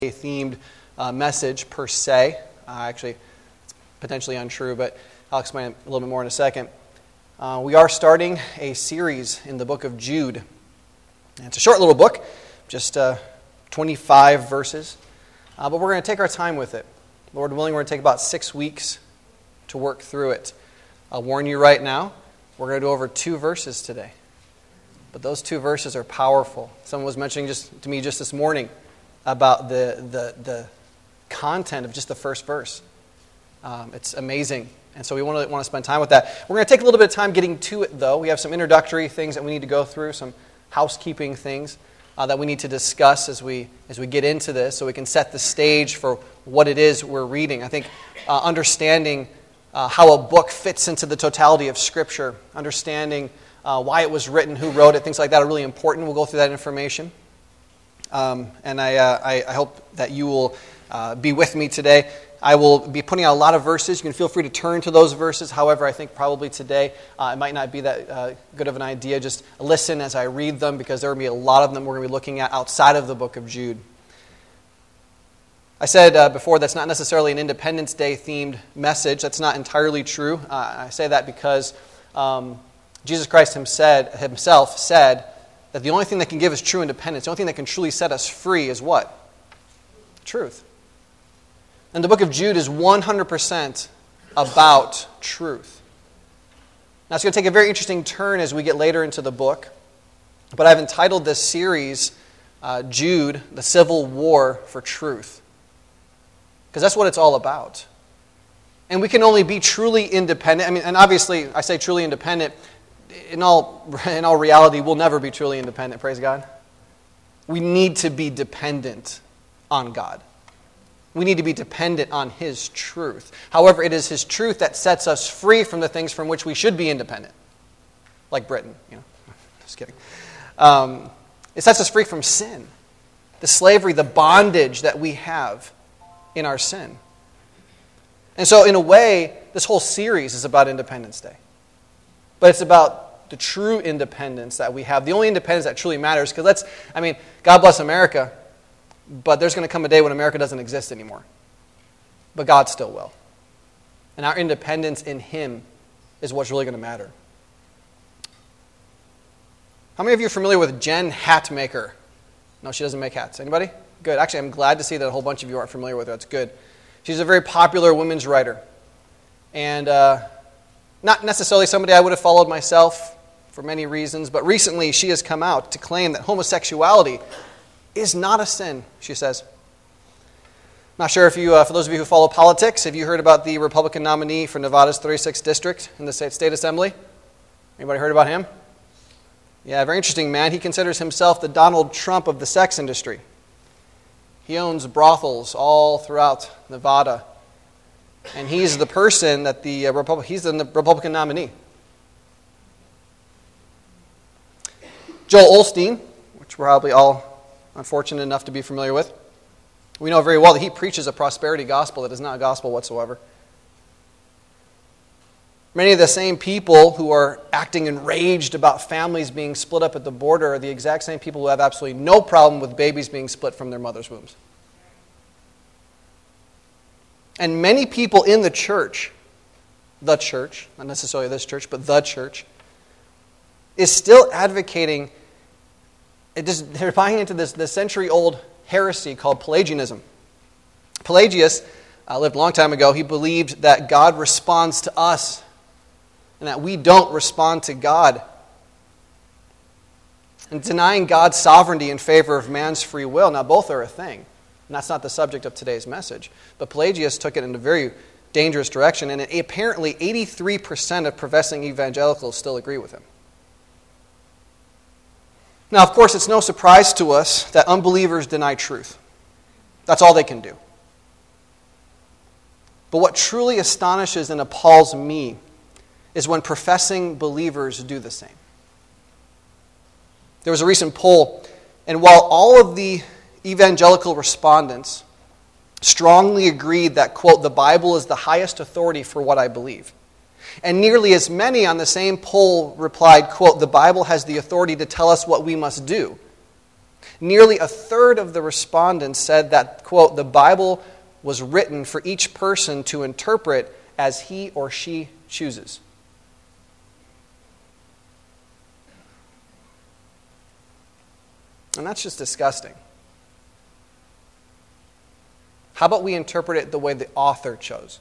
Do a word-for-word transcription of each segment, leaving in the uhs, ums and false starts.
themed uh, message per se. Uh, actually, it's potentially untrue, but I'll explain a little bit more in a second. Uh, we are starting a series in the book of Jude. And it's a short little book, just uh, twenty-five verses, uh, but we're going to take our time with it. Lord willing, we're going to take about six weeks to work through it. I'll warn you right now, we're going to do over two verses today. But those two verses are powerful. Someone was mentioning just to me just this morning about the the, the content of just the first verse. Um, it's amazing. And so we want to want to spend time with that. We're going to take a little bit of time getting to it, though. We have some introductory things that we need to go through, some housekeeping things uh, that we need to discuss as we as we get into this, so we can set the stage for what it is we're reading. I think uh, understanding uh, how a book fits into the totality of Scripture, understanding uh, why it was written, who wrote it, things like that are really important. We'll go through that information. Um, and I, uh, I, I hope that you will uh, be with me today. I will be putting out a lot of verses. You can feel free to turn to those verses. However, I think probably today uh, it might not be that uh, good of an idea. Just listen as I read them, because there will be a lot of them we're going to be looking at outside of the book of Jude. I said uh, before that's not necessarily an Independence Day themed message. That's not entirely true. Uh, I say that because um, Jesus Christ himself said that the only thing that can give us true independence, the only thing that can truly set us free is what? Truth. And the book of Jude is one hundred percent about truth. Now it's going to take a very interesting turn as we get later into the book, but I've entitled this series, uh, Jude, the Civil War for Truth. Because that's what it's all about. And we can only be truly independent. I mean, and obviously, I say truly independent. In all, in all reality, we'll never be truly independent, praise God. We need to be dependent on God. We need to be dependent on His truth. However, it is His truth that sets us free from the things from which we should be independent. Like Britain, you know. Just kidding. Um, it sets us free from sin. The slavery, the bondage that we have in our sin. And so, in a way, this whole series is about Independence Day. But it's about the true independence that we have, the only independence that truly matters. Because let's, I mean, God bless America, but there's going to come a day when America doesn't exist anymore. But God still will. And our independence in Him is what's really going to matter. How many of you are familiar with Jen Hatmaker? No, she doesn't make hats. Anybody? Good. Actually, I'm glad to see that a whole bunch of you aren't familiar with her. That's good. She's a very popular women's writer. And, uh, not necessarily somebody I would have followed myself for many reasons, but recently she has come out to claim that homosexuality is not a sin, she says. Not sure if you, uh, for those of you who follow politics, have you heard about the Republican nominee for Nevada's thirty-sixth district in the state, state assembly? Anybody heard about him? Yeah, very interesting man. He considers himself the Donald Trump of the sex industry. He owns brothels all throughout Nevada. And he's the person that the uh, Repub- he's the Republican nominee. Joel Osteen, which we're probably all unfortunate enough to be familiar with, we know very well that he preaches a prosperity gospel that is not a gospel whatsoever. Many of the same people who are acting enraged about families being split up at the border are the exact same people who have absolutely no problem with babies being split from their mother's wombs. And many people in the church, the church, not necessarily this church, but the church, is still advocating, it just, they're buying into this, this century-old heresy called Pelagianism. Pelagius uh, lived a long time ago. He believed that God responds to us and that we don't respond to God. And denying God's sovereignty in favor of man's free will. Now, both are a thing. And that's not the subject of today's message. But Pelagius took it in a very dangerous direction, and it, apparently eighty-three percent of professing evangelicals still agree with him. Now, of course, it's no surprise to us that unbelievers deny truth. That's all they can do. But what truly astonishes and appalls me is when professing believers do the same. There was a recent poll, and while all of the evangelical respondents strongly agreed that, quote, the Bible is the highest authority for what I believe. And nearly as many on the same poll replied, quote, the Bible has the authority to tell us what we must do. Nearly a third of the respondents said that, quote, the Bible was written for each person to interpret as he or she chooses. And that's just disgusting. How about we interpret it the way the author chose?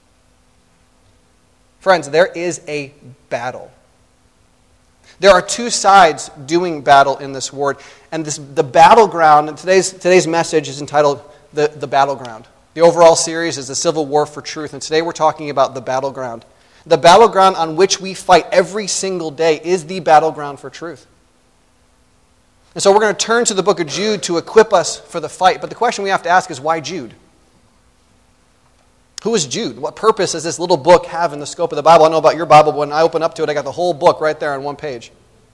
Friends, there is a battle. There are two sides doing battle in this word. And this, the battleground, and today's, today's message is entitled the, the Battleground. The overall series is the Civil War for Truth, and today we're talking about the battleground. The battleground on which we fight every single day is the battleground for truth. And so we're going to turn to the book of Jude to equip us for the fight. But the question we have to ask is, why Jude? Who is Jude? What purpose does this little book have in the scope of the Bible? I don't know about your Bible, but when I open up to it, I got the whole book right there on one page.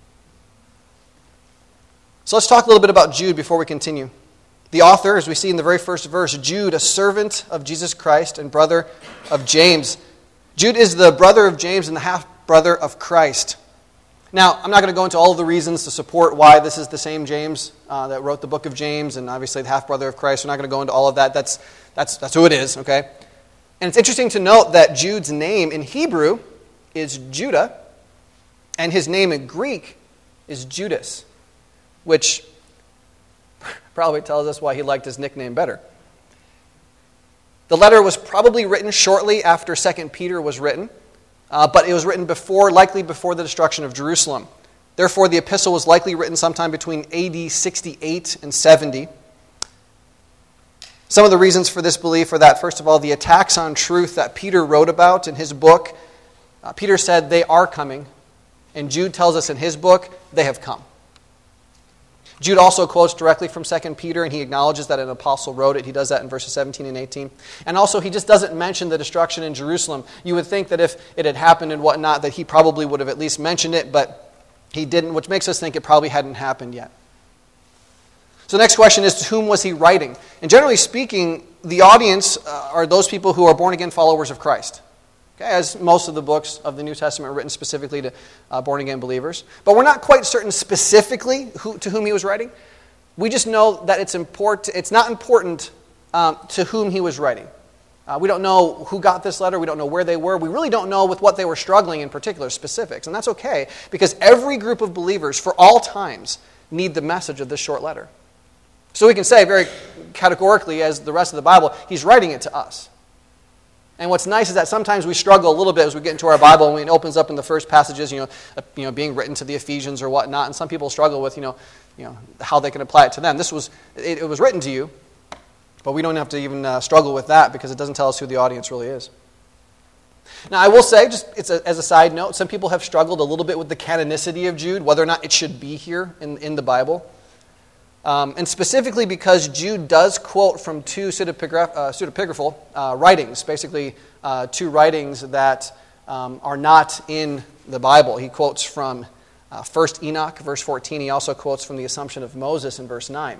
So let's talk a little bit about Jude before we continue. The author, as we see in the very first verse, Jude, a servant of Jesus Christ and brother of James. Jude is the brother of James and the half-brother of Christ. Now, I'm not going to go into all of the reasons to support why this is the same James uh, that wrote the book of James, and obviously the half-brother of Christ. We're not going to go into all of that. That's, that's, that's who it is, okay? And it's interesting to note that Jude's name in Hebrew is Judah, and his name in Greek is Judas, which probably tells us why he liked his nickname better. The letter was probably written shortly after Second Peter was written, uh, but it was written before, likely before the destruction of Jerusalem. Therefore, the epistle was likely written sometime between A D sixty-eight and seventy. Some of the reasons for this belief are that, first of all, the attacks on truth that Peter wrote about in his book, uh, Peter said they are coming, and Jude tells us in his book, they have come. Jude also quotes directly from Second Peter, and he acknowledges that an apostle wrote it. He does that in verses seventeen and eighteen. And also, he just doesn't mention the destruction in Jerusalem. You would think that if it had happened and whatnot, that he probably would have at least mentioned it, but he didn't, which makes us think it probably hadn't happened yet. So the next question is, to whom was he writing? And generally speaking, the audience uh, are those people who are born-again followers of Christ. Okay, as most of the books of the New Testament are written specifically to uh, born-again believers. But we're not quite certain specifically who, to whom he was writing. We just know that it's important. It's not important um, to whom he was writing. Uh, we don't know who got this letter. We don't know where they were. We really don't know with what they were struggling in particular specifics. And that's okay, because every group of believers for all times need the message of this short letter. So we can say very categorically, as the rest of the Bible, he's writing it to us. And what's nice is that sometimes we struggle a little bit as we get into our Bible, and when it opens up in the first passages, you know, uh, you know, being written to the Ephesians or whatnot, and some people struggle with, you know, you know, how they can apply it to them. This was, it, it was written to you, but we don't have to even uh, struggle with that because it doesn't tell us who the audience really is. Now, I will say, just it's a, as a side note, some people have struggled a little bit with the canonicity of Jude, whether or not it should be here in, in the Bible. Um, and specifically because Jude does quote from two pseudepigraph, uh, pseudepigraphal uh, writings, basically uh, two writings that um, are not in the Bible. He quotes from uh, First Enoch, verse fourteen. He also quotes from the Assumption of Moses in verse nine.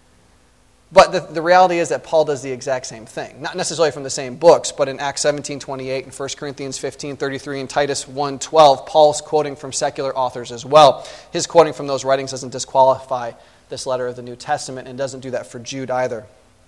But the, the reality is that Paul does the exact same thing. Not necessarily from the same books, but in Acts seventeen twenty-eight and First Corinthians fifteen thirty-three and Titus one twelve, Paul's quoting from secular authors as well. His quoting from those writings doesn't disqualify this letter of the New Testament, and doesn't do that for Jude either.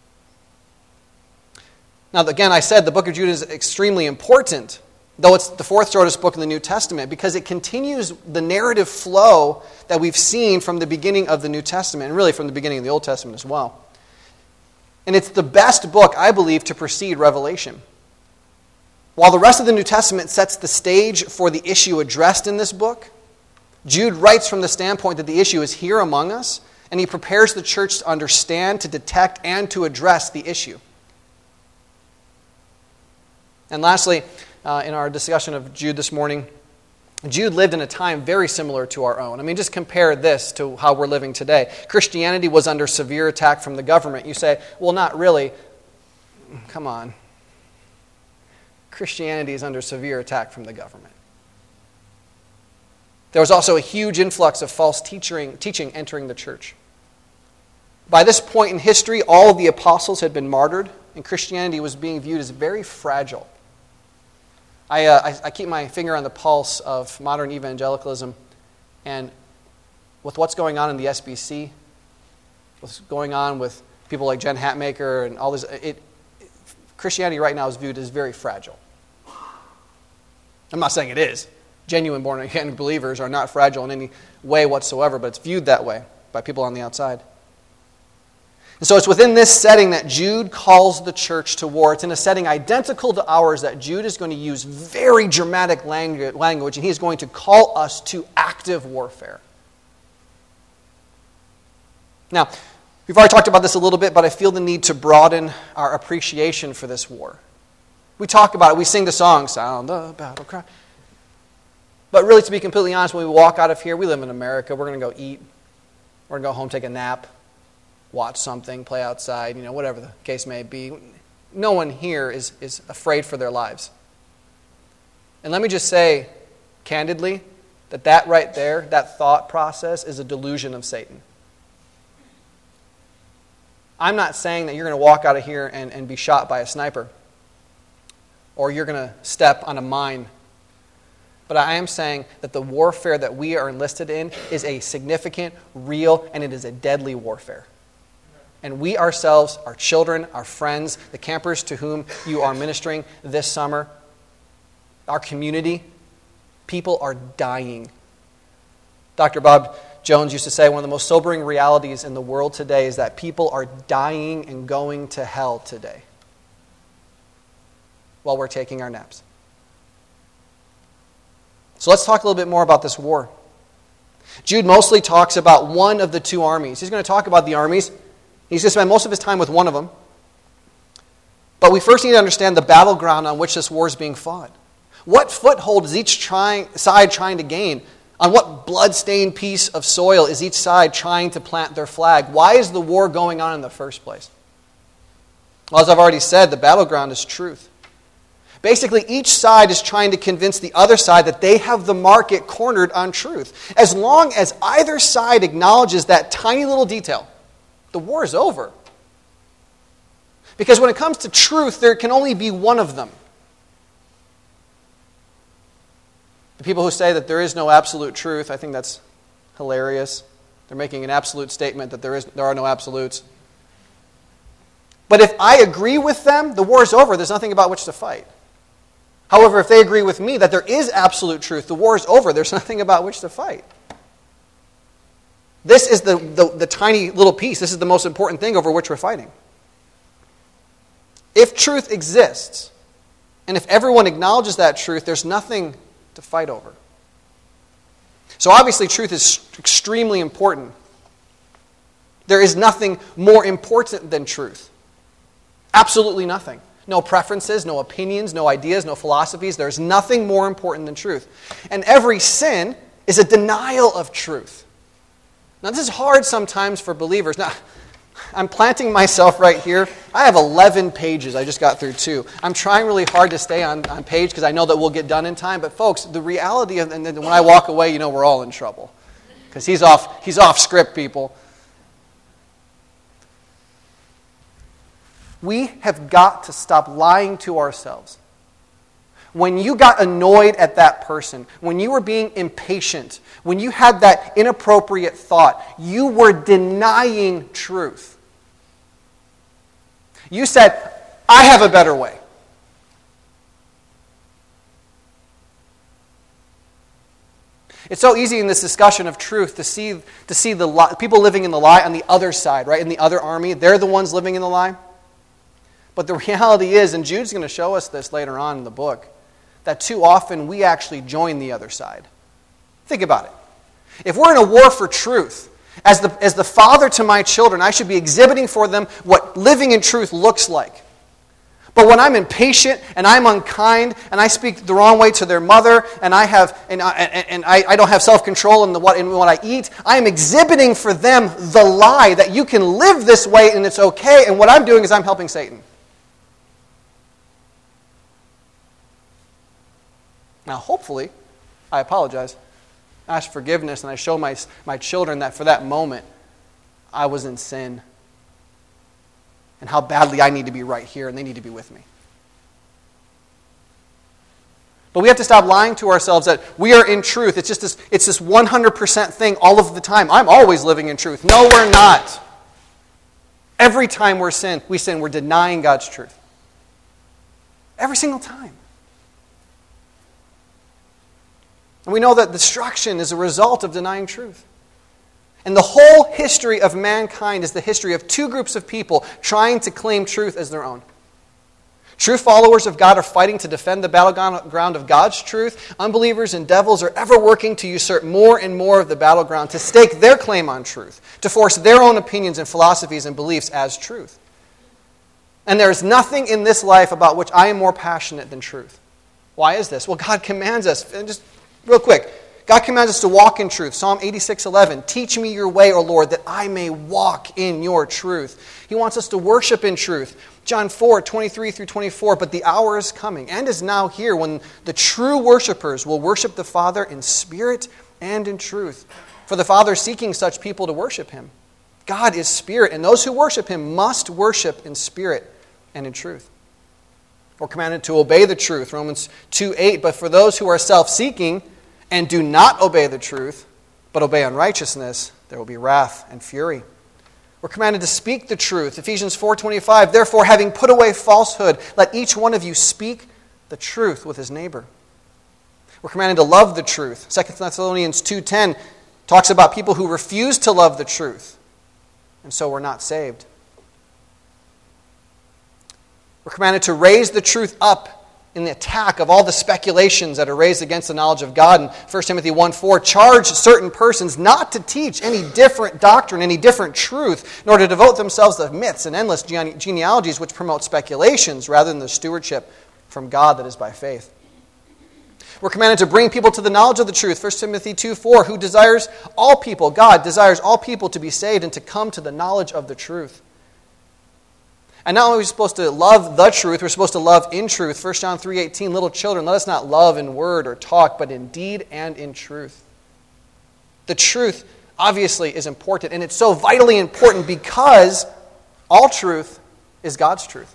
Now, again, I said the book of Jude is extremely important, though it's the fourth shortest book in the New Testament, because it continues the narrative flow that we've seen from the beginning of the New Testament, and really from the beginning of the Old Testament as well. And it's the best book, I believe, to precede Revelation. While the rest of the New Testament sets the stage for the issue addressed in this book, Jude writes from the standpoint that the issue is here among us, and he prepares the church to understand, to detect, and to address the issue. And lastly, uh, in our discussion of Jude this morning, Jude lived in a time very similar to our own. I mean, just compare this to how we're living today. Christianity was under severe attack from the government. You say, well, not really. Come on. Christianity is under severe attack from the government. There was also a huge influx of false teaching, teaching entering the church. By this point in history, all of the apostles had been martyred, and Christianity was being viewed as very fragile. I, uh, I, I keep my finger on the pulse of modern evangelicalism, and with what's going on in the S B C, what's going on with people like Jen Hatmaker and all this, it, Christianity right now is viewed as very fragile. I'm not saying it is. Genuine born-again believers are not fragile in any way whatsoever, but it's viewed that way by people on the outside. And so it's within this setting that Jude calls the church to war. It's in a setting identical to ours that Jude is going to use very dramatic language, and he is going to call us to active warfare. Now, we've already talked about this a little bit, but I feel the need to broaden our appreciation for this war. We talk about it, we sing the song, sound the battle cry. But really, to be completely honest, when we walk out of here, we live in America, we're going to go eat, we're going to go home, take a nap, watch something, play outside, you know, whatever the case may be. No one here is, is afraid for their lives. And let me just say, candidly, that that right there, that thought process is a delusion of Satan. I'm not saying that you're going to walk out of here and, and be shot by a sniper, or you're going to step on a mine. But I am saying that the warfare that we are enlisted in is a significant, real, and it is a deadly warfare. And we ourselves, our children, our friends, the campers to whom you are ministering this summer, our community, people are dying. Doctor Bob Jones used to say one of the most sobering realities in the world today is that people are dying and going to hell today while we're taking our naps. So let's talk a little bit more about this war. Jude mostly talks about one of the two armies. He's going to talk about the armies. He's going to spend most of his time with one of them. But we first need to understand the battleground on which this war is being fought. What foothold is each trying, side trying to gain? On what blood-stained piece of soil is each side trying to plant their flag? Why is the war going on in the first place? Well, as I've already said, the battleground is truth. Basically, each side is trying to convince the other side that they have the market cornered on truth. As long as either side acknowledges that tiny little detail, the war is over. Because when it comes to truth, there can only be one of them. The people who say that there is no absolute truth, I think that's hilarious. They're making an absolute statement that there is there are no absolutes. But if I agree with them, the war is over. There's nothing about which to fight. However, if they agree with me that there is absolute truth, the war is over. There's nothing about which to fight. This is the, the, the tiny little piece. This is the most important thing over which we're fighting. If truth exists, and if everyone acknowledges that truth, there's nothing to fight over. So obviously truth is extremely important. There is nothing more important than truth. Absolutely nothing. No preferences, no opinions, no ideas, no philosophies. There's nothing more important than truth. And every sin is a denial of truth. Now this is hard sometimes for believers. Now, I'm planting myself right here. I have eleven pages. I just got through two. I'm trying really hard to stay on, on page because I know that we'll get done in time. But folks, the reality of, and then when I walk away, you know we're all in trouble. Because he's off, he's off script, people. We have got to stop lying to ourselves. When you got annoyed at that person, when you were being impatient, when you had that inappropriate thought, you were denying truth. You said, I have a better way. It's so easy in this discussion of truth to see, to see the li- people living in the lie on the other side, right? In the other army, they're the ones living in the lie. But the reality is, and Jude's going to show us this later on in the book, that too often we actually join the other side. Think about it. If we're in a war for truth, as the, as the father to my children, I should be exhibiting for them what living in truth looks like. But when I'm impatient and I'm unkind and I speak the wrong way to their mother and I have and I, and I, I don't have self-control in, the, what, in what I eat, I am exhibiting for them the lie that you can live this way and it's okay. And what I'm doing is I'm helping Satan. Now, hopefully, I apologize, I ask forgiveness, and I show my, my children that for that moment, I was in sin. And how badly I need to be right here, and they need to be with me. But we have to stop lying to ourselves that we are in truth. It's just this, it's this one hundred percent thing all of the time. I'm always living in truth. No, we're not. Every time we're sin, we sin, we're denying God's truth. Every single time. And we know that destruction is a result of denying truth. And the whole history of mankind is the history of two groups of people trying to claim truth as their own. True followers of God are fighting to defend the battleground of God's truth. Unbelievers and devils are ever working to usurp more and more of the battleground, to stake their claim on truth, to force their own opinions and philosophies and beliefs as truth. And there is nothing in this life about which I am more passionate than truth. Why is this? Well, God commands us, and just real quick, God commands us to walk in truth. Psalm eighty-six eleven, teach me your way, O Lord, that I may walk in your truth. He wants us to worship in truth. John four, twenty-three through twenty-four, but the hour is coming and is now here when the true worshipers will worship the Father in spirit and in truth. For the Father is seeking such people to worship Him. God is spirit, and those who worship Him must worship in spirit and in truth. We're commanded to obey the truth, Romans two eight, but for those who are self-seeking and do not obey the truth, but obey unrighteousness, there will be wrath and fury. We're commanded to speak the truth. Ephesians four twenty-five, therefore, having put away falsehood, let each one of you speak the truth with his neighbor. We're commanded to love the truth. Second Thessalonians two ten talks about people who refuse to love the truth, and so we're not saved. We're commanded to raise the truth up in the attack of all the speculations that are raised against the knowledge of God. In First Timothy one four, charge certain persons not to teach any different doctrine, any different truth, nor to devote themselves to myths and endless gene- genealogies which promote speculations rather than the stewardship from God that is by faith. We're commanded to bring people to the knowledge of the truth. First Timothy two four, who desires all people, God desires all people to be saved and to come to the knowledge of the truth. And not only are we supposed to love the truth, we're supposed to love in truth. First John three eighteen, little children, let us not love in word or talk, but in deed and in truth. The truth, obviously, is important, and it's so vitally important because all truth is God's truth.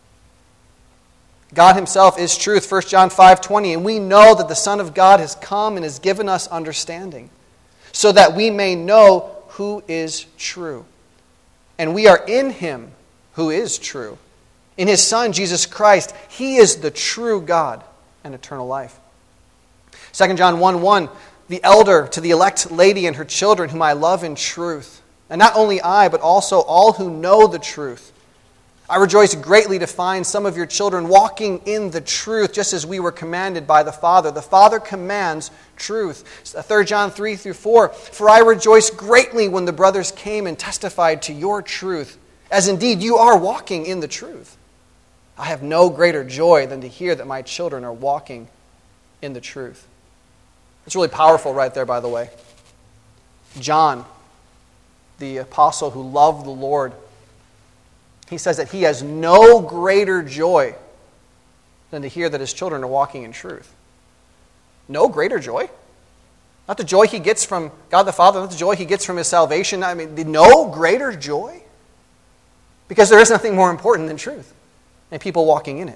God Himself is truth, First John five twenty, and we know that the Son of God has come and has given us understanding, so that we may know who is true. And we are in Him who is true. In His Son, Jesus Christ, He is the true God and eternal life. Second John one one, the elder to the elect lady and her children, whom I love in truth. And not only I, but also all who know the truth. I rejoice greatly to find some of your children walking in the truth, just as we were commanded by the Father. The Father commands truth. Third John three through four, for I rejoice greatly when the brothers came and testified to your truth, as indeed you are walking in the truth. I have no greater joy than to hear that my children are walking in the truth. It's really powerful right there, by the way. John, the apostle who loved the Lord, he says that he has no greater joy than to hear that his children are walking in truth. No greater joy? Not the joy he gets from God the Father, not the joy he gets from his salvation. I mean, no greater joy? Because there is nothing more important than truth and people walking in it.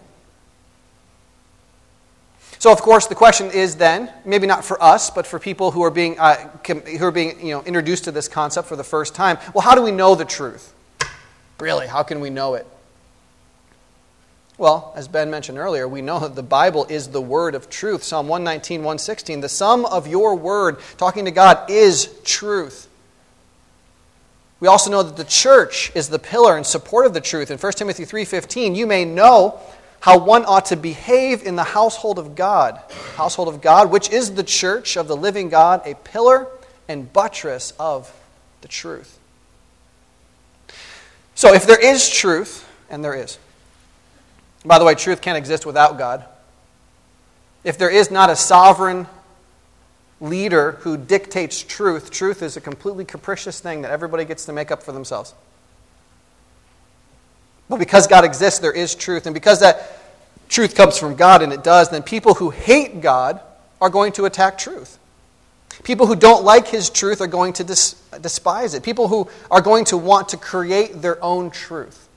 So, of course, the question is then, maybe not for us, but for people who are being uh, who are being you know introduced to this concept for the first time. Well, how do we know the truth? Really, how can we know it? Well, as Ben mentioned earlier, we know that the Bible is the word of truth. Psalm one nineteen, one sixteen, the sum of your word, talking to God, is truth. We also know that the church is the pillar and support of the truth. In First Timothy three fifteen, you may know how one ought to behave in the household of God. Household of God, which is the church of the living God, a pillar and buttress of the truth. So if there is truth, and there is. By the way, truth can't exist without God. If there is not a sovereign leader who dictates truth, truth is a completely capricious thing that everybody gets to make up for themselves. But because God exists, there is truth. And because that truth comes from God, and it does, then people who hate God are going to attack truth. People who don't like His truth are going to dis- despise it. People who are going to want to create their own truth.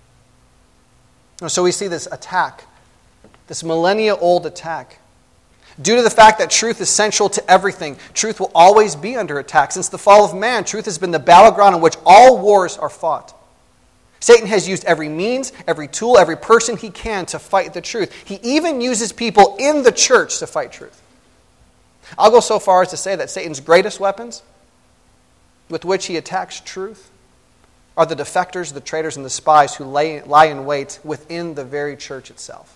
And so we see this attack, this millennia-old attack. Due to the fact that truth is central to everything, truth will always be under attack. Since the fall of man, truth has been the battleground on which all wars are fought. Satan has used every means, every tool, every person he can to fight the truth. He even uses people in the church to fight truth. I'll go so far as to say that Satan's greatest weapons with which he attacks truth are the defectors, the traitors, and the spies who lay, lie in wait within the very church itself.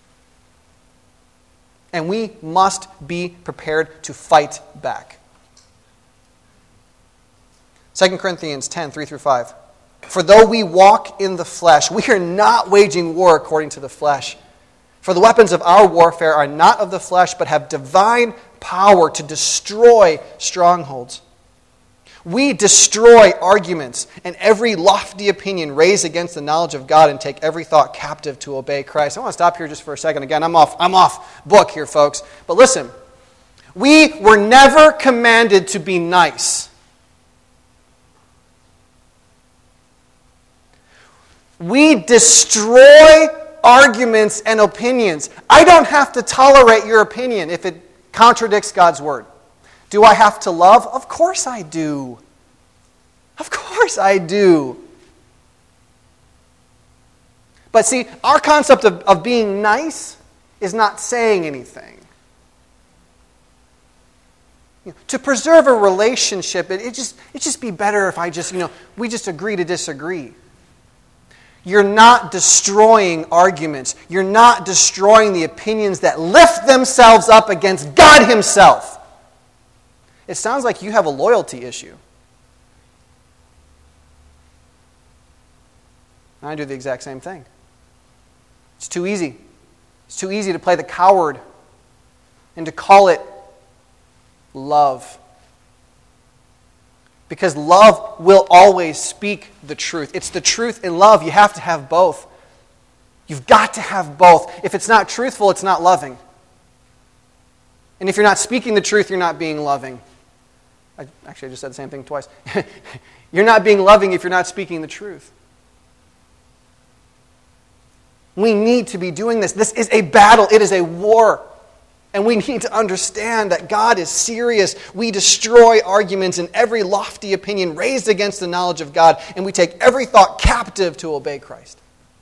And we must be prepared to fight back. Second Corinthians ten, three through five. For though we walk in the flesh, we are not waging war according to the flesh. For the weapons of our warfare are not of the flesh, but have divine power to destroy strongholds. We destroy arguments and every lofty opinion raised against the knowledge of God and take every thought captive to obey Christ. I want to stop here just for a second. Again, I'm off, I'm off book here, folks. But listen, we were never commanded to be nice. We destroy arguments and opinions. I don't have to tolerate your opinion if it contradicts God's word. Do I have to love? Of course I do. Of course I do. But see, our concept of, of being nice is not saying anything. You know, to preserve a relationship, it, it just it just be better if I just, you know, we just agree to disagree. You're not destroying arguments. You're not destroying the opinions that lift themselves up against God Himself. It sounds like you have a loyalty issue. I do the exact same thing. It's too easy. It's too easy to play the coward and to call it love. Because love will always speak the truth. It's the truth and love. You have to have both. You've got to have both. If it's not truthful, it's not loving. And if you're not speaking the truth, you're not being loving. I, actually, I just said the same thing twice. You're not being loving if you're not speaking the truth. We need to be doing this. This is a battle. It is a war. And we need to understand that God is serious. We destroy arguments and every lofty opinion raised against the knowledge of God, and we take every thought captive to obey Christ.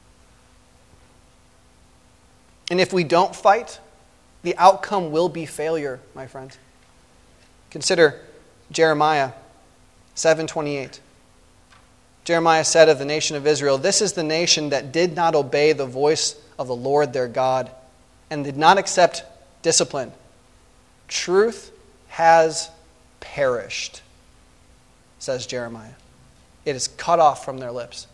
And if we don't fight, the outcome will be failure, my friends. Consider Jeremiah seven twenty-eight. Jeremiah said of the nation of Israel, "This is the nation that did not obey the voice of the Lord their God and did not accept discipline. Truth has perished," says Jeremiah. It is cut off from their lips.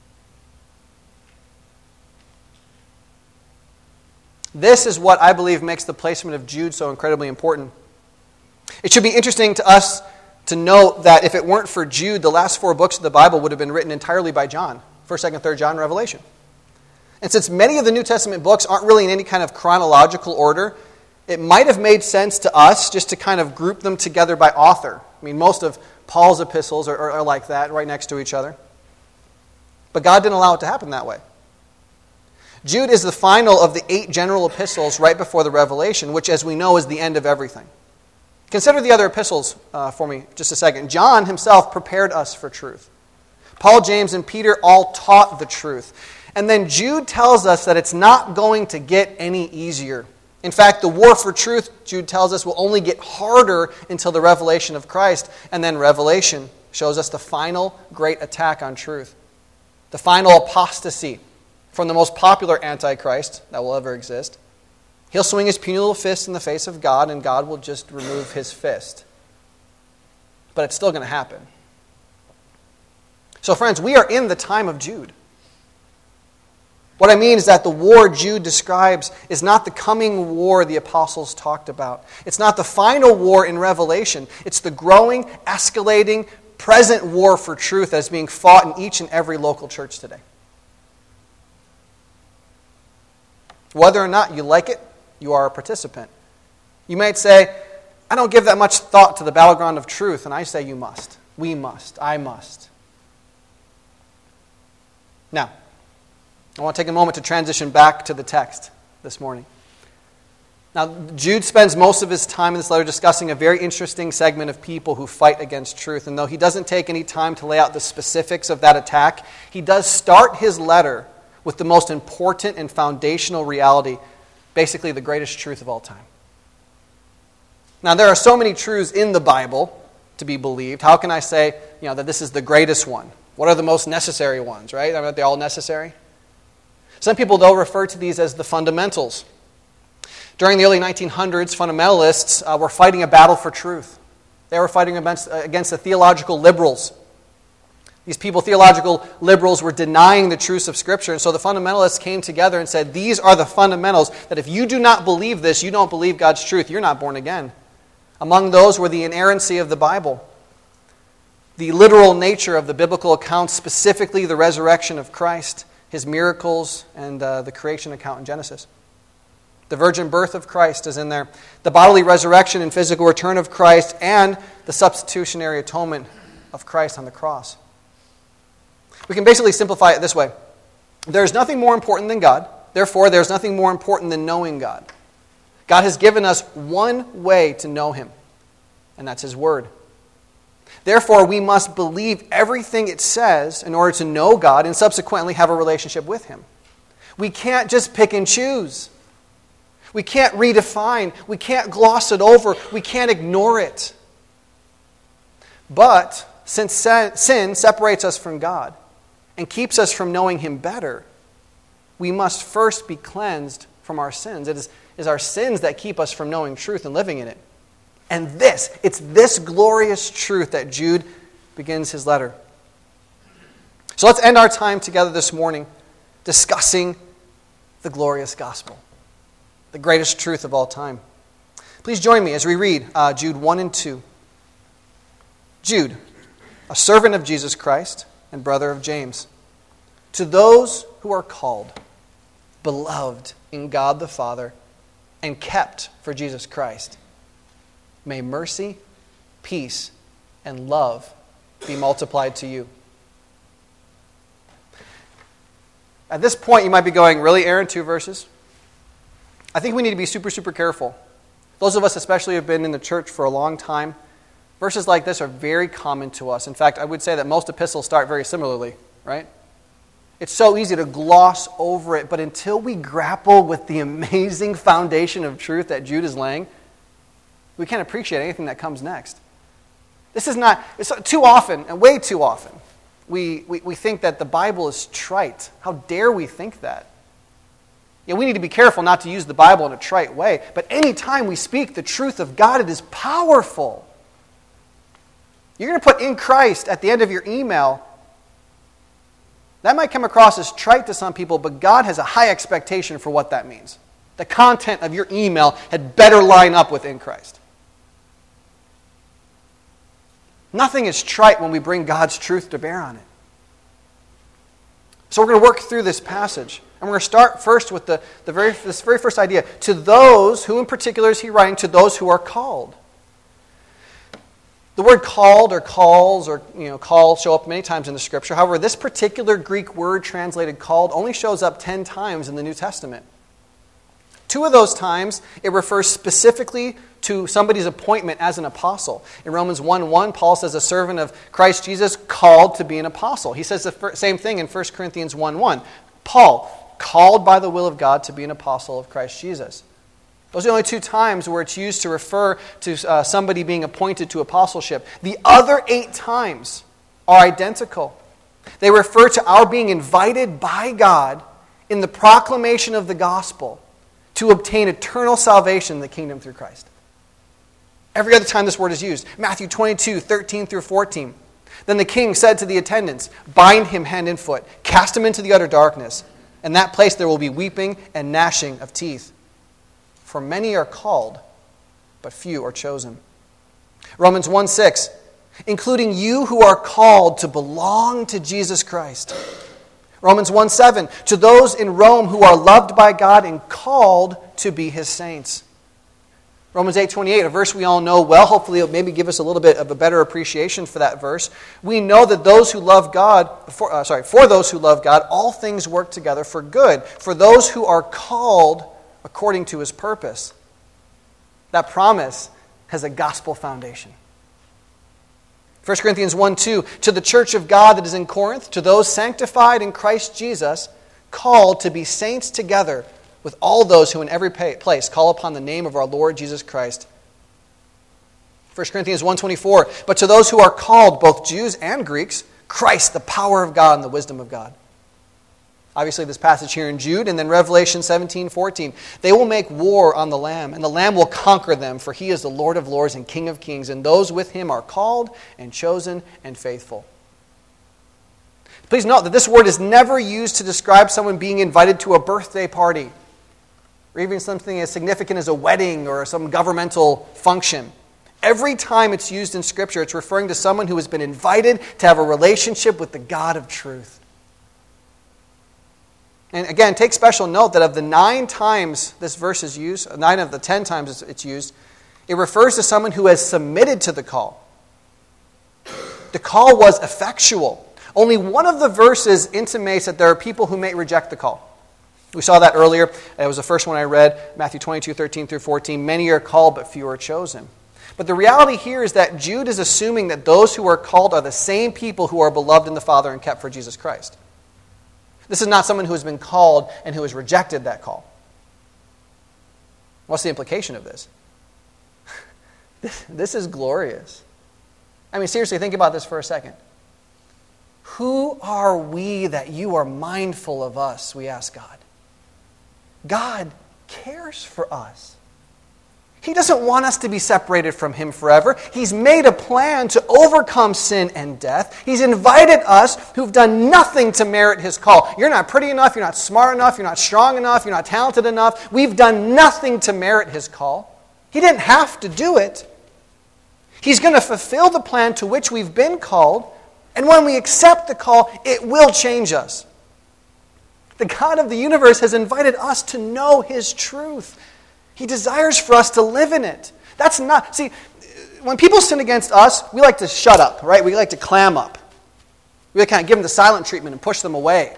This is what I believe makes the placement of Jude so incredibly important. It should be interesting to us to note that if it weren't for Jude, the last four books of the Bible would have been written entirely by John. First, Second, Third John, Revelation. And since many of the New Testament books aren't really in any kind of chronological order, it might have made sense to us just to kind of group them together by author. I mean, most of Paul's epistles are, are, are like that, right next to each other. But God didn't allow it to happen that way. Jude is the final of the eight general epistles right before the Revelation, which, as we know, is the end of everything. Consider the other epistles uh, for me just a second. John himself prepared us for truth. Paul, James, and Peter all taught the truth. And then Jude tells us that it's not going to get any easier. In fact, the war for truth, Jude tells us, will only get harder until the revelation of Christ. And then Revelation shows us the final great attack on truth. The final apostasy from the most popular Antichrist that will ever exist. He'll swing his puny little fist in the face of God, and God will just remove his fist. But it's still going to happen. So friends, we are in the time of Jude. What I mean is that the war Jude describes is not the coming war the apostles talked about. It's not the final war in Revelation. It's the growing, escalating, present war for truth that is being fought in each and every local church today. Whether or not you like it, you are a participant. You might say, I don't give that much thought to the battleground of truth, and I say you must. We must. I must. Now, I want to take a moment to transition back to the text this morning. Now, Jude spends most of his time in this letter discussing a very interesting segment of people who fight against truth. And though he doesn't take any time to lay out the specifics of that attack, he does start his letter with the most important and foundational reality, basically the greatest truth of all time. Now, there are so many truths in the Bible to be believed. How can I say, you know, that this is the greatest one? What are the most necessary ones, right? I mean, are they all necessary? Some people, though, refer to these as the fundamentals. During the early nineteen hundreds, fundamentalists uh, were fighting a battle for truth. They were fighting against, uh, against the theological liberals. These people, theological liberals, were denying the truths of Scripture. And so the fundamentalists came together and said, these are the fundamentals, that if you do not believe this, you don't believe God's truth, you're not born again. Among those were the inerrancy of the Bible, the literal nature of the biblical accounts, specifically the resurrection of Christ, his miracles, and uh, the creation account in Genesis. The virgin birth of Christ is in there. The bodily resurrection and physical return of Christ, and the substitutionary atonement of Christ on the cross. We can basically simplify it this way. There's nothing more important than God. Therefore, there's nothing more important than knowing God. God has given us one way to know him, and that's his word. Therefore, we must believe everything it says in order to know God and subsequently have a relationship with him. We can't just pick and choose. We can't redefine. We can't gloss it over. We can't ignore it. But since sin separates us from God and keeps us from knowing him better, we must first be cleansed from our sins. It is, is our sins that keep us from knowing truth and living in it. And this, it's this glorious truth that Jude begins his letter. So let's end our time together this morning discussing the glorious gospel, the greatest truth of all time. Please join me as we read uh, Jude one and two. Jude, a servant of Jesus Christ and brother of James, to those who are called, beloved in God the Father, and kept for Jesus Christ, may mercy, peace, and love be multiplied to you. At this point, you might be going, really, Aaron, two verses? I think we need to be super, super careful. Those of us especially who have been in the church for a long time, verses like this are very common to us. In fact, I would say that most epistles start very similarly, right? It's so easy to gloss over it, but until we grapple with the amazing foundation of truth that Jude is laying, we can't appreciate anything that comes next. This is not, it's too often, and way too often, we, we, we think that the Bible is trite. How dare we think that? Yeah, we need to be careful not to use the Bible in a trite way, but anytime we speak the truth of God, it is powerful. You're going to put "in Christ" at the end of your email. That might come across as trite to some people, but God has a high expectation for what that means. The content of your email had better line up with "in Christ." Nothing is trite when we bring God's truth to bear on it. So we're going to work through this passage. And we're going to start first with the, the very, this very first idea. To those, who in particular is he writing? To those who are called. The word called or calls or you know call show up many times in the Scripture. However, this particular Greek word translated called only shows up ten times in the New Testament. Two of those times, it refers specifically to somebody's appointment as an apostle. In Romans one one, Paul says a servant of Christ Jesus called to be an apostle. He says the same thing in First Corinthians one one. Paul, called by the will of God to be an apostle of Christ Jesus. Those are the only two times where it's used to refer to uh, somebody being appointed to apostleship. The other eight times are identical. They refer to our being invited by God in the proclamation of the gospel to obtain eternal salvation in the kingdom through Christ. Every other time this word is used. Matthew twenty-two, thirteen through fourteen. Then the king said to the attendants, "Bind him hand and foot, cast him into the utter darkness. In that place there will be weeping and gnashing of teeth. For many are called, but few are chosen." Romans one six, including you who are called to belong to Jesus Christ. Romans one seven, to those in Rome who are loved by God and called to be his saints. Romans eight twenty-eight, a verse we all know well. Hopefully it'll maybe give us a little bit of a better appreciation for that verse. We know that those who love God, for, uh, sorry, for those who love God, all things work together for good, for those who are called according to his purpose. That promise has a gospel foundation. First Corinthians one two, to the church of God that is in Corinth, to those sanctified in Christ Jesus, called to be saints together with all those who in every place call upon the name of our Lord Jesus Christ. First Corinthians one twenty-four, but to those who are called, both Jews and Greeks, Christ, the power of God and the wisdom of God. Obviously, this passage here in Jude, and then Revelation seventeen fourteen. They will make war on the Lamb, and the Lamb will conquer them, for he is the Lord of lords and King of kings, and those with him are called and chosen and faithful. Please note that this word is never used to describe someone being invited to a birthday party, or even something as significant as a wedding or some governmental function. Every time it's used in Scripture, it's referring to someone who has been invited to have a relationship with the God of truth. And again, take special note that of the nine times this verse is used, nine of the ten times it's used, it refers to someone who has submitted to the call. The call was effectual. Only one of the verses intimates that there are people who may reject the call. We saw that earlier. It was the first one I read, Matthew twenty-two, thirteen through fourteen. Many are called, but few are chosen. But the reality here is that Jude is assuming that those who are called are the same people who are beloved in the Father and kept for Jesus Christ. This is not someone who has been called and who has rejected that call. What's the implication of this? This, this is glorious. I mean, seriously, think about this for a second. Who are we that you are mindful of us, we ask God. God cares for us. He doesn't want us to be separated from Him forever. He's made a plan to overcome sin and death. He's invited us who've done nothing to merit His call. You're not pretty enough, you're not smart enough, you're not strong enough, you're not talented enough. We've done nothing to merit His call. He didn't have to do it. He's going to fulfill the plan to which we've been called, and when we accept the call, it will change us. The God of the universe has invited us to know His truth. He desires for us to live in it. That's not, see, when people sin against us, we like to shut up, right? We like to clam up. We like to kind of give them the silent treatment and push them away.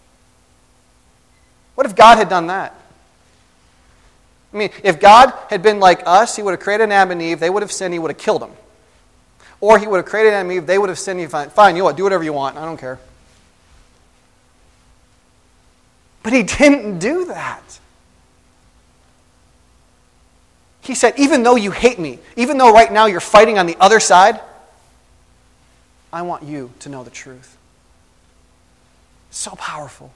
What if God had done that? I mean, if God had been like us, He would have created Adam and Eve, they would have sinned, He would have killed them. Or He would have created Adam and Eve, they would have sinned, fine, fine, you know what, do whatever you want, I don't care. But He didn't do that. He said, even though you hate me, even though right now you're fighting on the other side, I want you to know the truth. So powerful.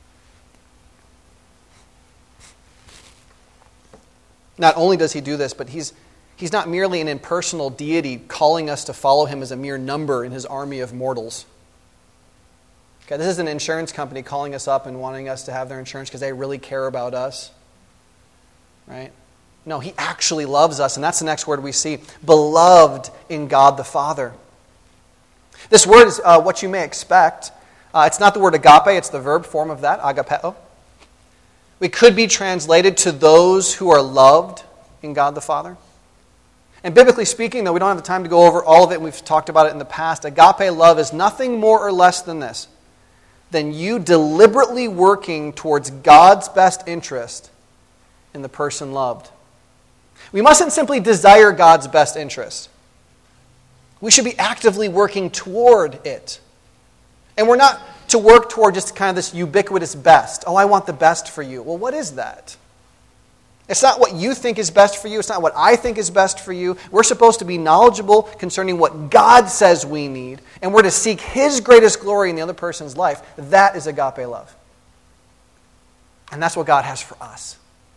Not only does He do this, but He's, he's not merely an impersonal deity calling us to follow Him as a mere number in His army of mortals. Okay, this is an insurance company calling us up and wanting us to have their insurance because they really care about us. Right? No, He actually loves us, and that's the next word we see. Beloved in God the Father. This word is uh, what you may expect. Uh, it's not the word agape, it's the verb form of that, agapeo. We could be translated to those who are loved in God the Father. And biblically speaking, though we don't have the time to go over all of it, and we've talked about it in the past, agape love is nothing more or less than this. Than you deliberately working towards God's best interest in the person loved. We mustn't simply desire God's best interest. We should be actively working toward it. And we're not to work toward just kind of this ubiquitous best. Oh, I want the best for you. Well, what is that? It's not what you think is best for you. It's not what I think is best for you. We're supposed to be knowledgeable concerning what God says we need, and we're to seek His greatest glory in the other person's life. That is agape love. And that's what God has for us.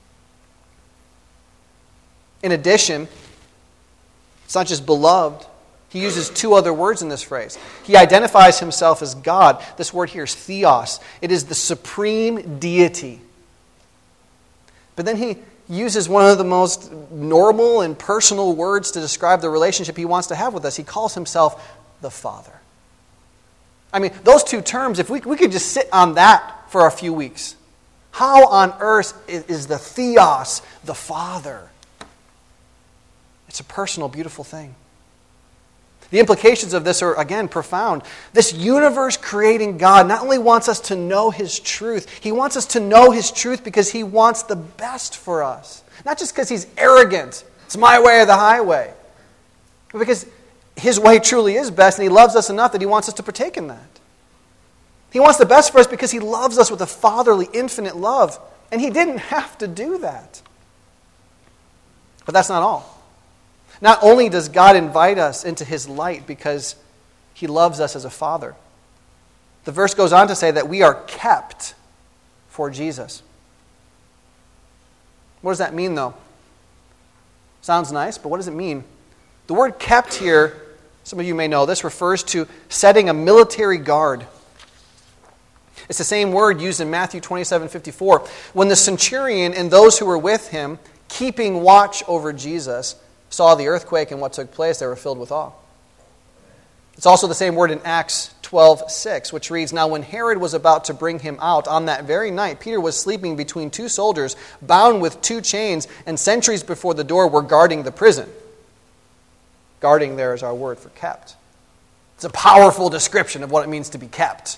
In addition, it's not just beloved. He uses two other words in this phrase. He identifies Himself as God. This word here is theos. It is the supreme deity. But then He uses one of the most normal and personal words to describe the relationship He wants to have with us. He calls Himself the Father. I mean, those two terms, if we, we could just sit on that for a few weeks. How on earth is, is the theos the Father? It's a personal, beautiful thing. The implications of this are, again, profound. This universe-creating God not only wants us to know His truth, He wants us to know His truth because He wants the best for us. Not just because He's arrogant It's my way or the highway. Because his way truly is best, and he loves us enough that he wants us to partake in that. He wants the best for us because he loves us with a fatherly, infinite love. And he didn't have to do that. But that's not all. Not only does God invite us into his light because he loves us as a father, the verse goes on to say that we are kept for Jesus. What does that mean, though? Sounds nice, but what does it mean? The word kept here, some of you may know this, refers to setting a military guard. It's the same word used in Matthew twenty-seven fifty-four. When the centurion and those who were with him, keeping watch over Jesus, saw the earthquake and what took place, they were filled with awe. It's also the same word in Acts twelve six, which reads, "Now when Herod was about to bring him out, on that very night Peter was sleeping between two soldiers, bound with two chains, and sentries before the door were guarding the prison." Guarding there is our word for kept. It's a powerful description of what it means to be kept.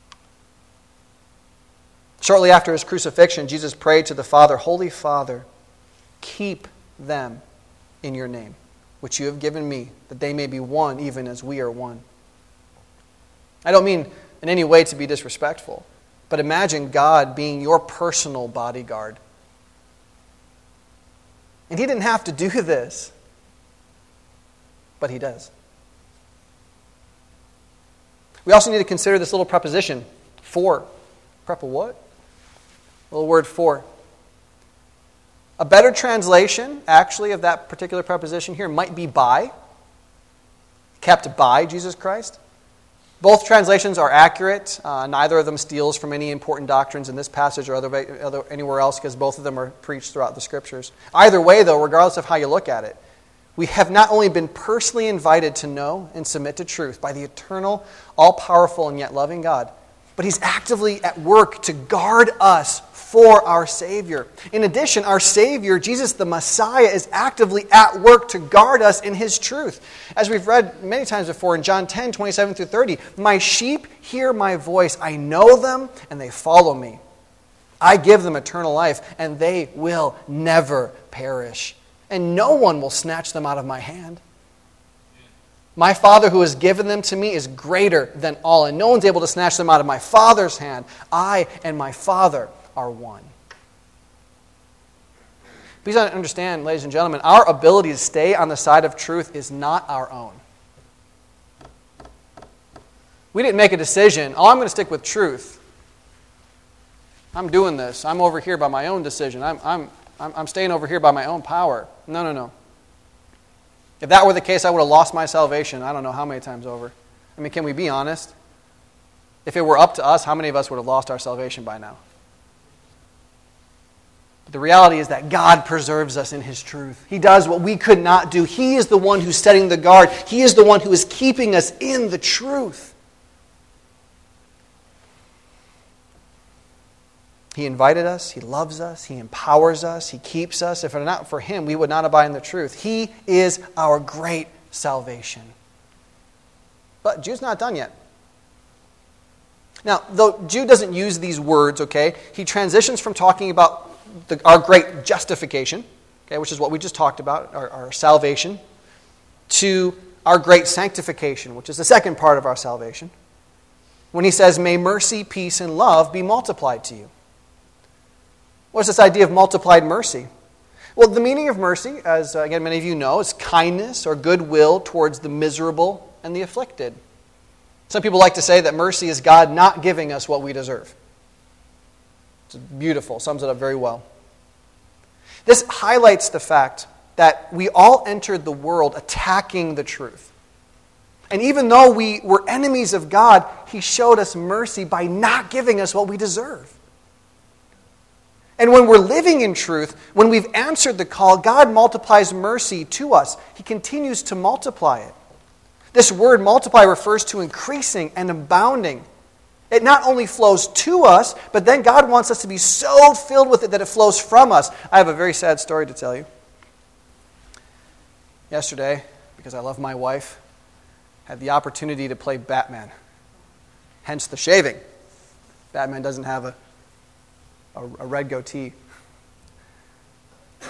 Shortly after his crucifixion, Jesus prayed to the Father, "Holy Father, keep them in your name, which you have given me, that they may be one even as we are one." I don't mean in any way to be disrespectful, but imagine God being your personal bodyguard. And he didn't have to do this, but he does. We also need to consider this little preposition, for. Prep a what? Little word for. A better translation, actually, of that particular preposition here might be by. Kept by Jesus Christ. Both translations are accurate. Uh, neither of them steals from any important doctrines in this passage or other, other, anywhere else, because both of them are preached throughout the Scriptures. Either way, though, regardless of how you look at it, we have not only been personally invited to know and submit to truth by the eternal, all-powerful, and yet loving God, but he's actively at work to guard us for our Savior. In addition, our Savior, Jesus the Messiah, is actively at work to guard us in his truth. As we've read many times before in John ten, twenty-seven through thirty, "My sheep hear my voice. I know them, and they follow me. I give them eternal life, and they will never perish. And no one will snatch them out of my hand. My Father who has given them to me is greater than all, and no one's able to snatch them out of my Father's hand. I and my Father are one." Please understand, ladies and gentlemen, our ability to stay on the side of truth is not our own. We didn't make a decision, "Oh, I'm going to stick with truth. I'm doing this. I'm over here by my own decision. I'm, I'm, I'm, I'm staying over here by my own power." No, no, no. If that were the case, I would have lost my salvation I don't know how many times over. I mean, can we be honest? If it were up to us, how many of us would have lost our salvation by now? But the reality is that God preserves us in his truth. He does what we could not do. He is the one who's setting the guard. He is the one who is keeping us in the truth. He invited us. He loves us. He empowers us. He keeps us. If it were not for him, we would not abide in the truth. He is our great salvation. But Jude's not done yet. Now, though Jude doesn't use these words, okay, he transitions from talking about the, our great justification, okay, which is what we just talked about, our, our salvation, to our great sanctification, which is the second part of our salvation, when he says, "May mercy, peace, and love be multiplied to you." What's this idea of multiplied mercy? Well, the meaning of mercy, as uh, again many of you know, is kindness or goodwill towards the miserable and the afflicted. Some people like to say that mercy is God not giving us what we deserve. It's beautiful, sums it up very well. This highlights the fact that we all entered the world attacking the truth. And even though we were enemies of God, he showed us mercy by not giving us what we deserve. And when we're living in truth, when we've answered the call, God multiplies mercy to us. He continues to multiply it. This word multiply refers to increasing and abounding. It not only flows to us, but then God wants us to be so filled with it that it flows from us. I have a very sad story to tell you. Yesterday, because I love my wife, I had the opportunity to play Batman. Hence the shaving. Batman doesn't have a A, a red goatee.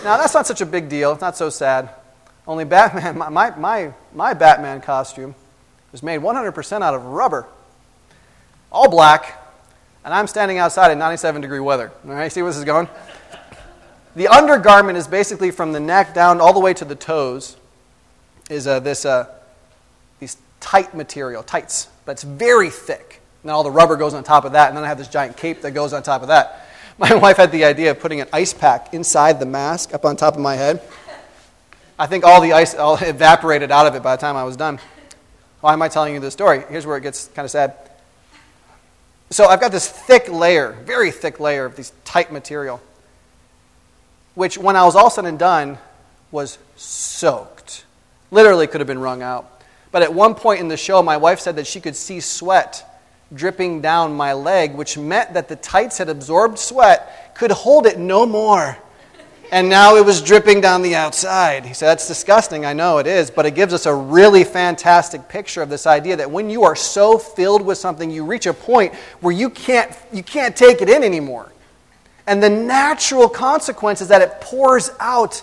Now, that's not such a big deal. It's not so sad. Only Batman, my, my, my, my Batman costume was made one hundred percent out of rubber. All black. And I'm standing outside in ninety-seven degree weather. All right, see where this is going? The undergarment is basically from the neck down all the way to the toes. Is uh, this uh, these tight material, tights, but it's very thick. And then all the rubber goes on top of that, and then I have this giant cape that goes on top of that. My wife had the idea of putting an ice pack inside the mask up on top of my head. I think all the ice all evaporated out of it by the time I was done. Why am I telling you this story? Here's where it gets kind of sad. So I've got this thick layer, very thick layer of this tight material, which when I was all said and done was soaked. Literally could have been wrung out. But at one point in the show, my wife said that she could see sweat dripping down my leg, which meant that the tights had absorbed sweat, could hold it no more. And now it was dripping down the outside. He said, that's disgusting. I know it is. But it gives us a really fantastic picture of this idea that when you are so filled with something, you reach a point where you can't, you can't take it in anymore. And the natural consequence is that it pours out.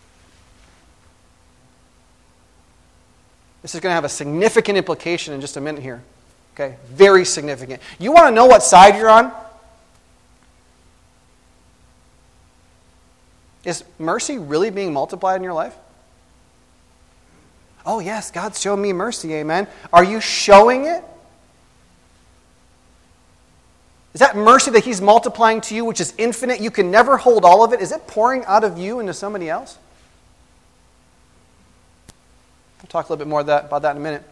This is going to have a significant implication in just a minute here. Okay? Very significant. You want to know what side you're on? Is mercy really being multiplied in your life? Oh, yes, God's shown me mercy, amen. Are you showing it? Is that mercy that He's multiplying to you, which is infinite? You can never hold all of it. Is it pouring out of you into somebody else? We'll talk a little bit more that, about that in a minute.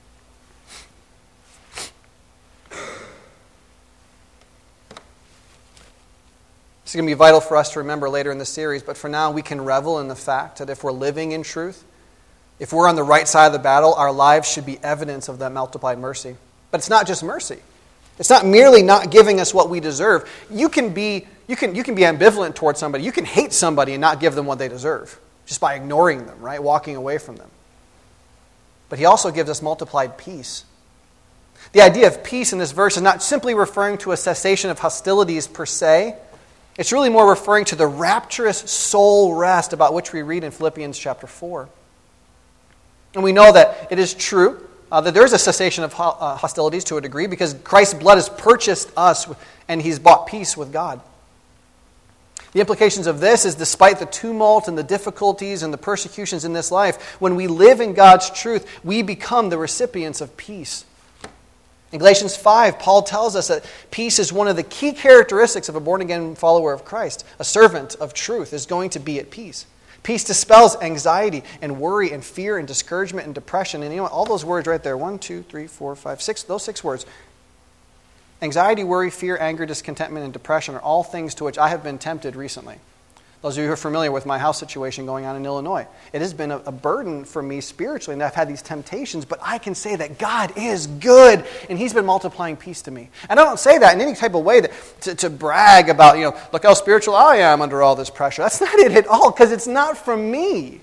This is going to be vital for us to remember later in the series, but for now we can revel in the fact that if we're living in truth, if we're on the right side of the battle, our lives should be evidence of that multiplied mercy. But it's not just mercy. It's not merely not giving us what we deserve. You can be, you can, you can be ambivalent towards somebody. You can hate somebody and not give them what they deserve, just by ignoring them, right? Walking away from them. But He also gives us multiplied peace. The idea of peace in this verse is not simply referring to a cessation of hostilities per se. It's really more referring to the rapturous soul rest about which we read in Philippians chapter four. And we know that it is true uh, that there is a cessation of ho- uh, hostilities to a degree because Christ's blood has purchased us and He's bought peace with God. The implications of this is despite the tumult and the difficulties and the persecutions in this life, when we live in God's truth, we become the recipients of peace. In Galatians five, Paul tells us that peace is one of the key characteristics of a born-again follower of Christ. A servant of truth is going to be at peace. Peace dispels anxiety and worry and fear and discouragement and depression. And you know what? All those words right there, one, two, three, four, five, six, those six words. Anxiety, worry, fear, anger, discontentment, and depression are all things to which I have been tempted recently. Those of you who are familiar with my house situation going on in Illinois, it has been a, a burden for me spiritually, and I've had these temptations, but I can say that God is good, and He's been multiplying peace to me. And I don't say that in any type of way that, to, to brag about, you know, look how spiritual I am under all this pressure. That's not it at all, because it's not from me.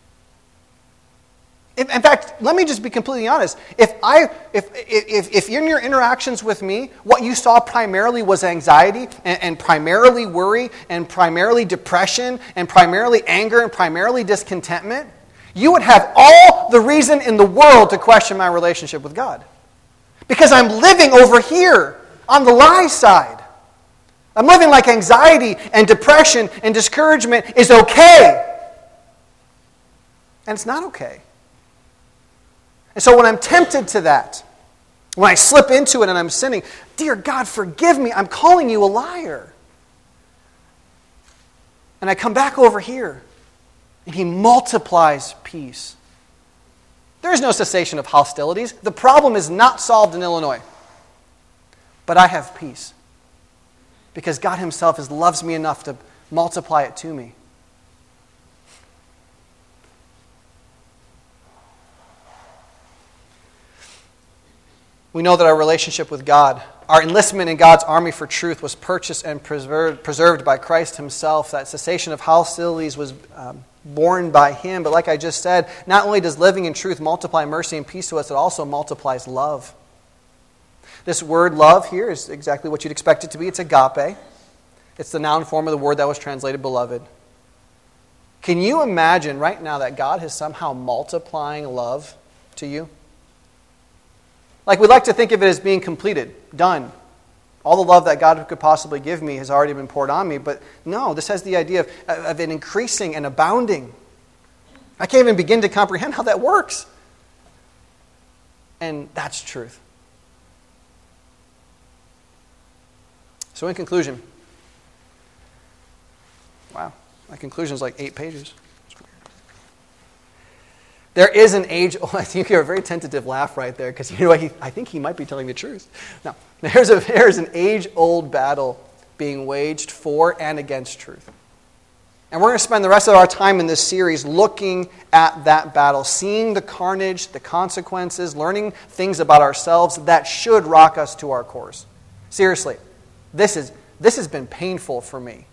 In fact, let me just be completely honest. If I, if, if, if in your interactions with me, what you saw primarily was anxiety and, and primarily worry and primarily depression and primarily anger and primarily discontentment, you would have all the reason in the world to question my relationship with God. Because I'm living over here on the lie side. I'm living like anxiety and depression and discouragement is okay. And it's not okay. And so when I'm tempted to that, when I slip into it and I'm sinning, dear God, forgive me, I'm calling you a liar. And I come back over here, and He multiplies peace. There is no cessation of hostilities. The problem is not solved in Illinois. But I have peace. Because God Himself is, loves me enough to multiply it to me. We know that our relationship with God, our enlistment in God's army for truth was purchased and preserved, preserved by Christ Himself. That cessation of hostilities was um, borne by Him. But like I just said, not only does living in truth multiply mercy and peace to us, it also multiplies love. This word love here is exactly what you'd expect it to be. It's agape. It's the noun form of the word that was translated beloved. Can you imagine right now that God is somehow multiplying love to you? Like, we like to think of it as being completed, done. All the love that God could possibly give me has already been poured on me. But no, this has the idea of, of it increasing and abounding. I can't even begin to comprehend how that works. And that's truth. So in conclusion, wow, my conclusion is like eight pages. There is an age, oh, I think you're a very tentative laugh right there, because you know what, he, I think he might be telling the truth. No, there's, a, there's an age-old battle being waged for and against truth. And we're going to spend the rest of our time in this series looking at that battle, seeing the carnage, the consequences, learning things about ourselves that should rock us to our cores. Seriously, this is this has been painful for me.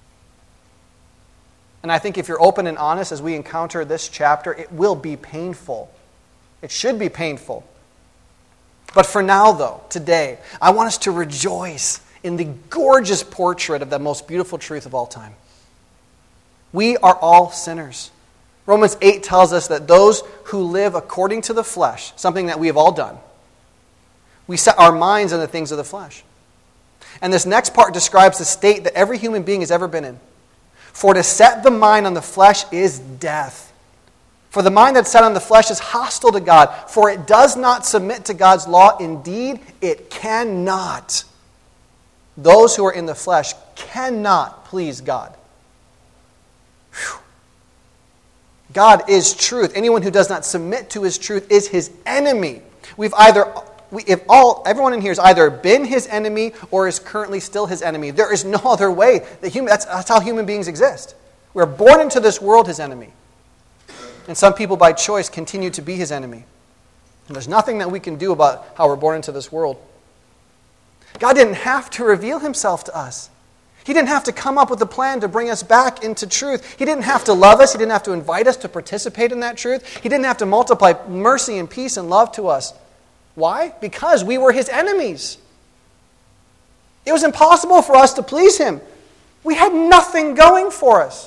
And I think if you're open and honest as we encounter this chapter, it will be painful. It should be painful. But for now, though, today, I want us to rejoice in the gorgeous portrait of the most beautiful truth of all time. We are all sinners. Romans eight tells us that those who live according to the flesh, something that we have all done, we set our minds on the things of the flesh. And this next part describes the state that every human being has ever been in. For to set the mind on the flesh is death. For the mind that's set on the flesh is hostile to God, for it does not submit to God's law. Indeed, it cannot. Those who are in the flesh cannot please God. Whew. God is truth. Anyone who does not submit to his truth is his enemy. We've either, we, if all, everyone in here has either been his enemy or is currently still his enemy. There is no other way. That human, that's, that's how human beings exist. We're born into this world his enemy. And some people by choice continue to be his enemy. And there's nothing that we can do about how we're born into this world. God didn't have to reveal himself to us. He didn't have to come up with a plan to bring us back into truth. He didn't have to love us. He didn't have to invite us to participate in that truth. He didn't have to multiply mercy and peace and love to us. Why? Because we were his enemies. It was impossible for us to please him. We had nothing going for us.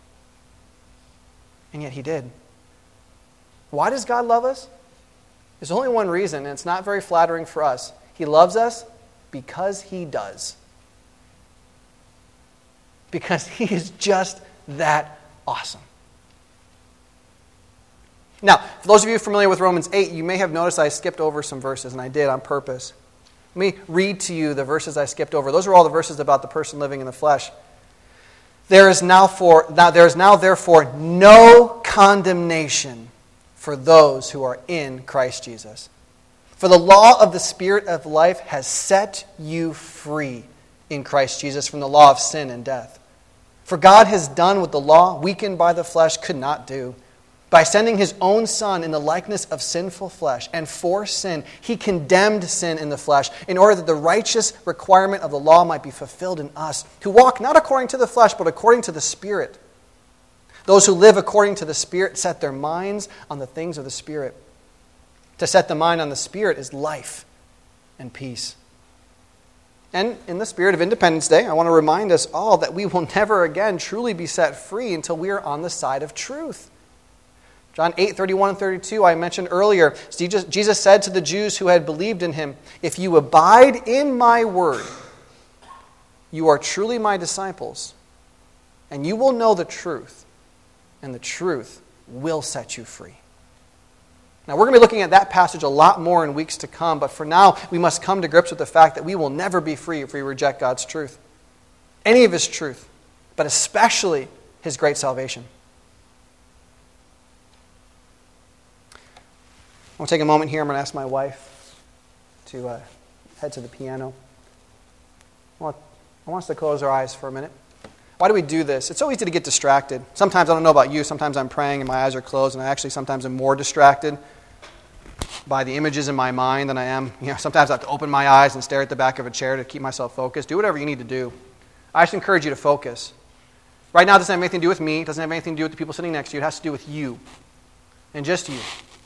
And yet he did. Why does God love us? There's only one reason, and it's not very flattering for us. He loves us because he does. Because he is just that awesome. Now, for those of you familiar with Romans eight, you may have noticed I skipped over some verses, and I did on purpose. Let me read to you the verses I skipped over. Those are all the verses about the person living in the flesh. There is now, for, now, there is now therefore no condemnation for those who are in Christ Jesus. For the law of the Spirit of life has set you free in Christ Jesus from the law of sin and death. For God has done what the law, weakened by the flesh, could not do. By sending his own Son in the likeness of sinful flesh, and for sin, he condemned sin in the flesh, in order that the righteous requirement of the law might be fulfilled in us, who walk not according to the flesh, but according to the Spirit. Those who live according to the Spirit set their minds on the things of the Spirit. To set the mind on the Spirit is life and peace. And in the spirit of Independence Day, I want to remind us all that we will never again truly be set free until we are on the side of truth. John eight, thirty-one and thirty-two, I mentioned earlier, Jesus said to the Jews who had believed in him, "If you abide in my word, you are truly my disciples, and you will know the truth, and the truth will set you free." Now, we're going to be looking at that passage a lot more in weeks to come, but for now, we must come to grips with the fact that we will never be free if we reject God's truth. Any of his truth, but especially his great salvation. I'm going to take a moment here. I'm going to ask my wife to uh, head to the piano. I want, I want us to close our eyes for a minute. Why do we do this? It's so easy to get distracted. Sometimes, I don't know about you, sometimes I'm praying and my eyes are closed, and I actually sometimes am more distracted by the images in my mind than I am. You know, sometimes I have to open my eyes and stare at the back of a chair to keep myself focused. Do whatever you need to do. I just encourage you to focus. Right now, it doesn't have anything to do with me. It doesn't have anything to do with the people sitting next to you. It has to do with you. And just you.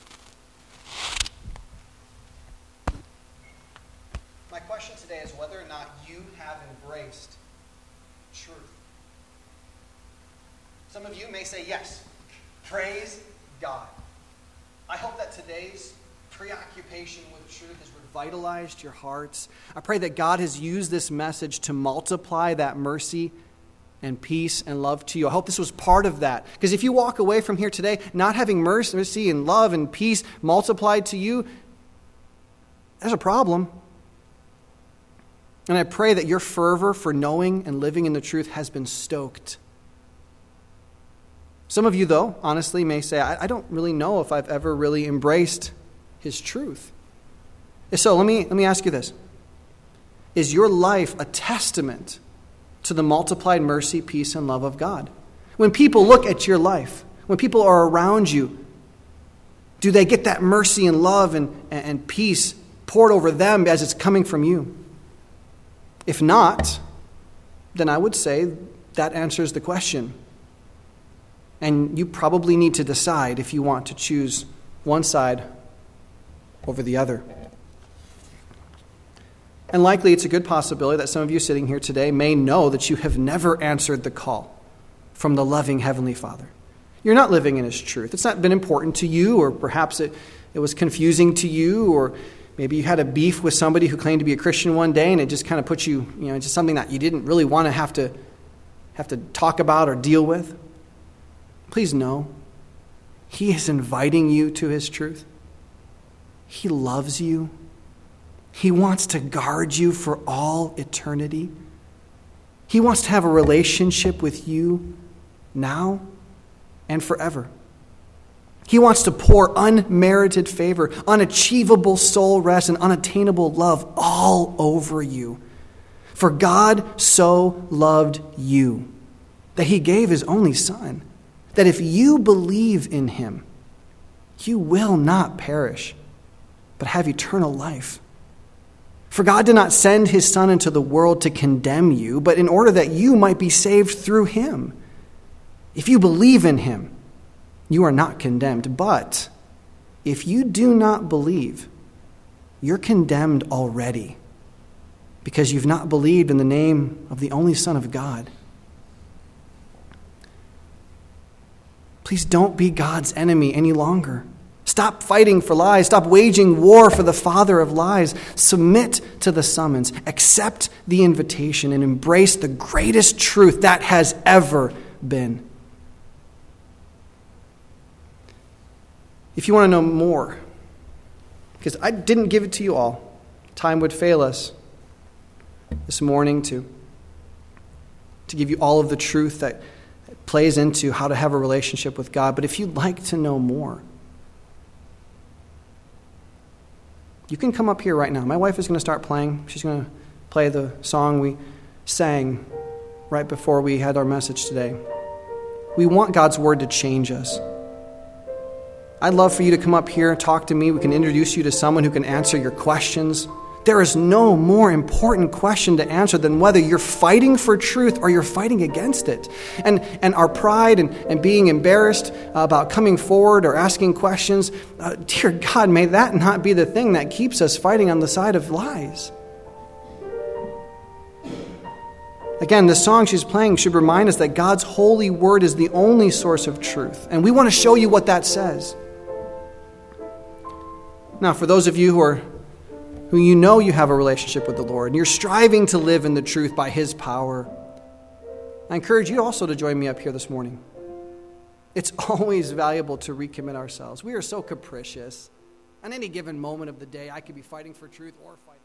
My question today is whether or not you have embraced truth. Some of you may say yes. Praise God. I hope that today's preoccupation with truth has revitalized your hearts. I pray that God has used this message to multiply that mercy and peace and love to you. I hope this was part of that. Because if you walk away from here today not having mercy and love and peace multiplied to you, there's a problem. And I pray that your fervor for knowing and living in the truth has been stoked. Some of you, though, honestly may say, I, I don't really know if I've ever really embraced his truth. So let me, let me ask you this. Is your life a testament to the multiplied mercy, peace, and love of God? When people look at your life, when people are around you, do they get that mercy and love and, and peace poured over them as it's coming from you? If not, then I would say that answers the question. And you probably need to decide if you want to choose one side over the other. And likely it's a good possibility that some of you sitting here today may know that you have never answered the call from the loving Heavenly Father. You're not living in his truth. It's not been important to you, or perhaps it, it was confusing to you, or maybe you had a beef with somebody who claimed to be a Christian one day and it just kind of put you, you know, just something that you didn't really want to have to have to talk about or deal with. Please know, he is inviting you to his truth. He loves you. He wants to guard you for all eternity. He wants to have a relationship with you now and forever. He wants to pour unmerited favor, unachievable soul rest, and unattainable love all over you. For God so loved you that he gave his only Son, that if you believe in him, you will not perish, but have eternal life. For God did not send his Son into the world to condemn you, but in order that you might be saved through him. If you believe in him, you are not condemned. But if you do not believe, you're condemned already, because you've not believed in the name of the only Son of God. Please don't be God's enemy any longer. Stop fighting for lies. Stop waging war for the father of lies. Submit to the summons. Accept the invitation and embrace the greatest truth that has ever been. If you want to know more, because I didn't give it to you all, time would fail us this morning to, to give you all of the truth that plays into how to have a relationship with God. But if you'd like to know more, you can come up here right now. My wife is going to start playing. She's going to play the song we sang right before we had our message today. We want God's word to change us. I'd love for you to come up here and talk to me. We can introduce you to someone who can answer your questions. There is no more important question to answer than whether you're fighting for truth or you're fighting against it. And and our pride and, and being embarrassed about coming forward or asking questions, uh, dear God, may that not be the thing that keeps us fighting on the side of lies. Again, the song she's playing should remind us that God's holy word is the only source of truth. And we want to show you what that says. Now, for those of you who are who you know you have a relationship with the Lord, and you're striving to live in the truth by his power, I encourage you also to join me up here this morning. It's always valuable to recommit ourselves. We are so capricious. On any given moment of the day, I could be fighting for truth or fighting.